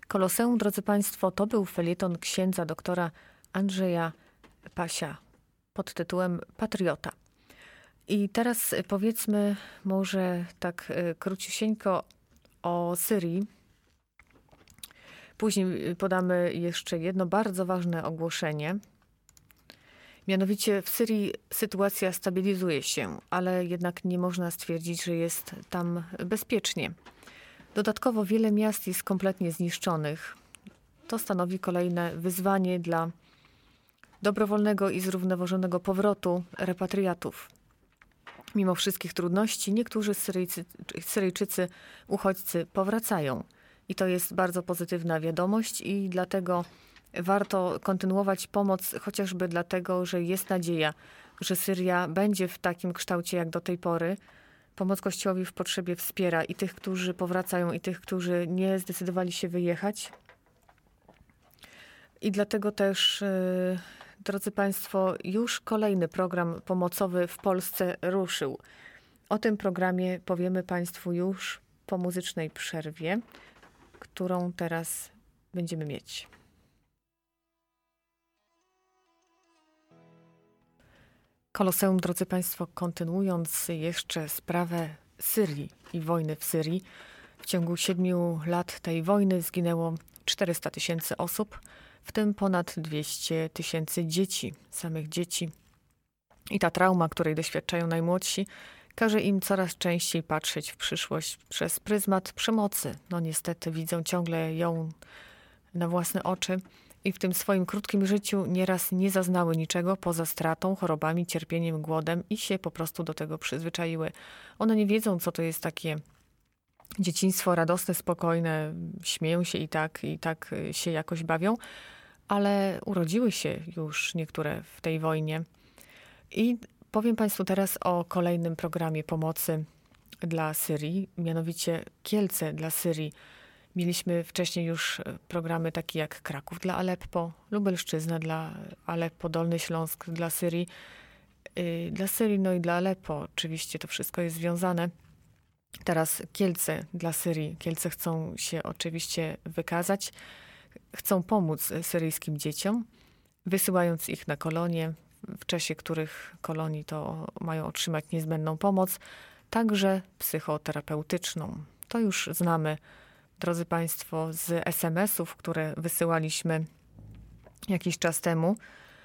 Koloseum, drodzy Państwo, to był felieton księdza doktora Andrzeja Pasia pod tytułem Patriota. I teraz powiedzmy może tak króciusieńko o Syrii. Później podamy jeszcze jedno bardzo ważne ogłoszenie. Mianowicie w Syrii sytuacja stabilizuje się, ale jednak nie można stwierdzić, że jest tam bezpiecznie. Dodatkowo wiele miast jest kompletnie zniszczonych. To stanowi kolejne wyzwanie dla dobrowolnego i zrównoważonego powrotu repatriatów. Mimo wszystkich trudności niektórzy Syryjczycy, uchodźcy powracają. I to jest bardzo pozytywna wiadomość i dlatego warto kontynuować pomoc, chociażby dlatego, że jest nadzieja, że Syria będzie w takim kształcie jak do tej pory. Pomoc Kościołowi w potrzebie wspiera i tych, którzy powracają, i tych, którzy nie zdecydowali się wyjechać. I dlatego też, drodzy Państwo, już kolejny program pomocowy w Polsce ruszył. O tym programie powiemy Państwu już po muzycznej przerwie, którą teraz będziemy mieć. Koloseum, drodzy Państwo, kontynuując jeszcze sprawę Syrii i wojny w Syrii. W ciągu 7 lat tej wojny zginęło 400 000 osób, w tym ponad 200 000 dzieci, samych dzieci. I ta trauma, której doświadczają najmłodsi, każe im coraz częściej patrzeć w przyszłość przez pryzmat przemocy. No niestety widzą ciągle ją na własne oczy i w tym swoim krótkim życiu nieraz nie zaznały niczego poza stratą, chorobami, cierpieniem, głodem i się po prostu do tego przyzwyczaiły. One nie wiedzą, co to jest takie dzieciństwo radosne, spokojne, śmieją się i tak się jakoś bawią, ale urodziły się już niektóre w tej wojnie. I powiem Państwu teraz o kolejnym programie pomocy dla Syrii, mianowicie Kielce dla Syrii. Mieliśmy wcześniej już programy takie jak Kraków dla Aleppo, Lubelszczyzna dla Aleppo, Dolny Śląsk dla Syrii, no i dla Aleppo. Oczywiście to wszystko jest związane. Teraz Kielce dla Syrii. Kielce chcą się oczywiście wykazać, chcą pomóc syryjskim dzieciom, wysyłając ich na kolonie, w czasie których kolonii to mają otrzymać niezbędną pomoc, także psychoterapeutyczną. To już znamy, drodzy Państwo, z SMS-ów, które wysyłaliśmy jakiś czas temu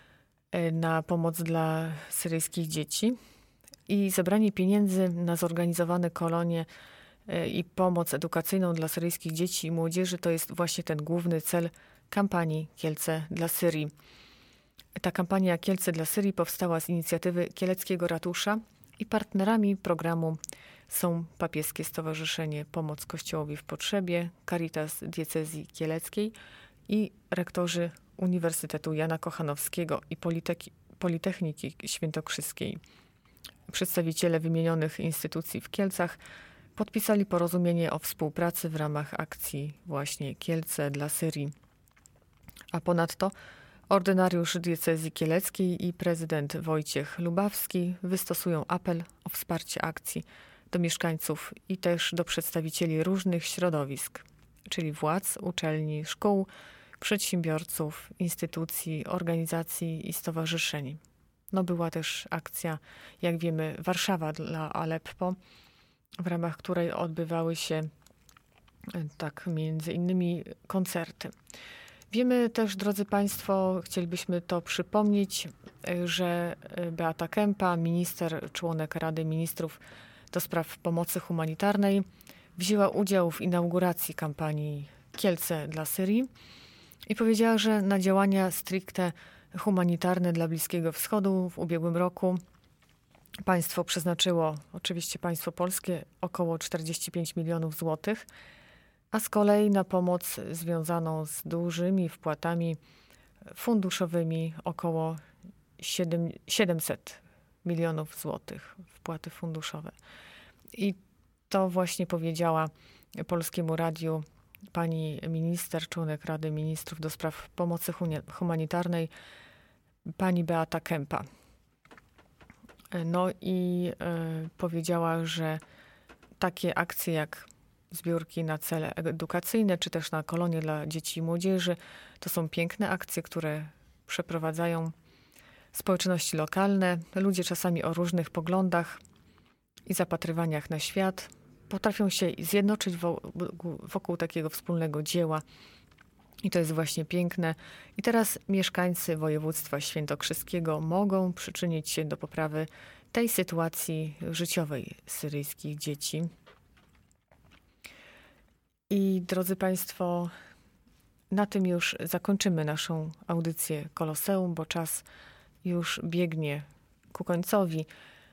na pomoc dla syryjskich dzieci. I zebranie pieniędzy na zorganizowane kolonie i pomoc edukacyjną dla syryjskich dzieci i młodzieży to jest właśnie ten główny cel kampanii Kielce dla Syrii. Ta kampania Kielce dla Syrii powstała z inicjatywy Kieleckiego Ratusza i partnerami programu są Papieskie Stowarzyszenie Pomoc Kościołowi w Potrzebie, Caritas Diecezji Kieleckiej i rektorzy Uniwersytetu Jana Kochanowskiego i Politechniki Świętokrzyskiej. Przedstawiciele wymienionych instytucji w Kielcach podpisali porozumienie o współpracy w ramach akcji właśnie Kielce dla Syrii. A ponadto ordynariusz diecezji kieleckiej i prezydent Wojciech Lubawski wystosują apel o wsparcie akcji do mieszkańców i też do przedstawicieli różnych środowisk, czyli władz, uczelni, szkół, przedsiębiorców, instytucji, organizacji i stowarzyszeń. No była też akcja, jak wiemy, Warszawa dla Aleppo, w ramach której odbywały się tak między innymi koncerty. Wiemy też, drodzy Państwo, chcielibyśmy to przypomnieć, że Beata Kempa, minister, członek Rady Ministrów do spraw pomocy humanitarnej, wzięła udział w inauguracji kampanii Kielce dla Syrii i powiedziała, że na działania stricte humanitarne dla Bliskiego Wschodu w ubiegłym roku państwo przeznaczyło, oczywiście państwo polskie, około 45 milionów złotych, a z kolei na pomoc związaną z dużymi wpłatami funduszowymi około 700 milionów złotych wpłaty funduszowe. I to właśnie powiedziała Polskiemu Radiu pani minister, członek Rady Ministrów do spraw pomocy humanitarnej, pani Beata Kempa. No i powiedziała, że takie akcje jak zbiórki na cele edukacyjne, czy też na kolonie dla dzieci i młodzieży. To są piękne akcje, które przeprowadzają społeczności lokalne. Ludzie czasami o różnych poglądach i zapatrywaniach na świat potrafią się zjednoczyć wokół takiego wspólnego dzieła. I to jest właśnie piękne. I teraz mieszkańcy województwa świętokrzyskiego mogą przyczynić się do poprawy tej sytuacji życiowej syryjskich dzieci. I drodzy Państwo, na tym już zakończymy naszą audycję Koloseum, bo czas już biegnie ku końcowi.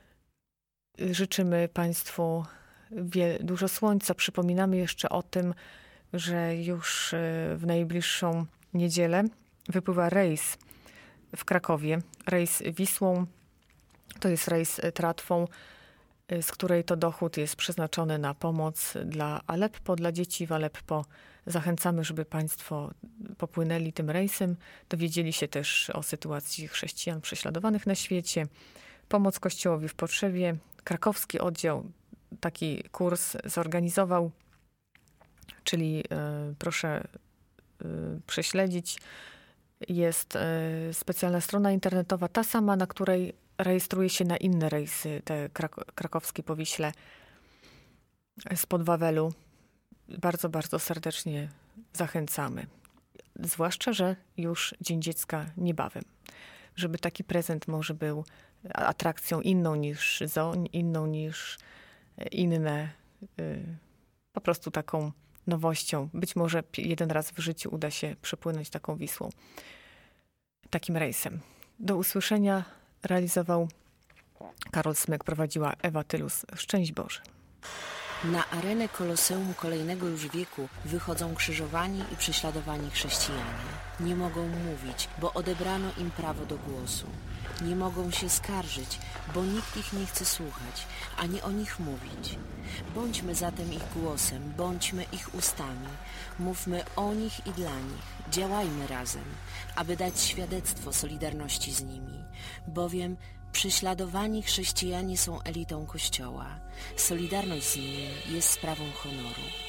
Życzymy Państwu dużo słońca. Przypominamy jeszcze o tym, że już w najbliższą niedzielę wypływa rejs w Krakowie. Rejs Wisłą, to jest rejs tratwą, z której to dochód jest przeznaczony na pomoc dla Aleppo, dla dzieci w Aleppo. Zachęcamy, żeby Państwo popłynęli tym rejsem, dowiedzieli się też o sytuacji chrześcijan prześladowanych na świecie, pomoc Kościołowi w potrzebie. Krakowski oddział taki kurs zorganizował, czyli proszę prześledzić. Jest specjalna strona internetowa, ta sama, na której rejestruje się na inne rejsy, te krakowskie po Wiśle spod Wawelu. Bardzo, bardzo serdecznie zachęcamy. Zwłaszcza, że już Dzień Dziecka niebawem. Żeby taki prezent może był atrakcją inną niż zoo, inną niż inne, po prostu taką nowością. Być może jeden raz w życiu uda się przepłynąć taką Wisłą, takim rejsem. Do usłyszenia. Realizował Karol Smyk, prowadziła Ewa Tylus. Szczęść Boże. Na arenę Koloseum kolejnego już wieku wychodzą krzyżowani i prześladowani chrześcijanie. Nie mogą mówić, bo odebrano im prawo do głosu. Nie mogą się skarżyć, bo nikt ich nie chce słuchać, ani o nich mówić. Bądźmy zatem ich głosem, bądźmy ich ustami. Mówmy o nich i dla nich. Działajmy razem, aby dać świadectwo solidarności z nimi. Bowiem prześladowani chrześcijanie są elitą Kościoła. Solidarność z nimi jest sprawą honoru.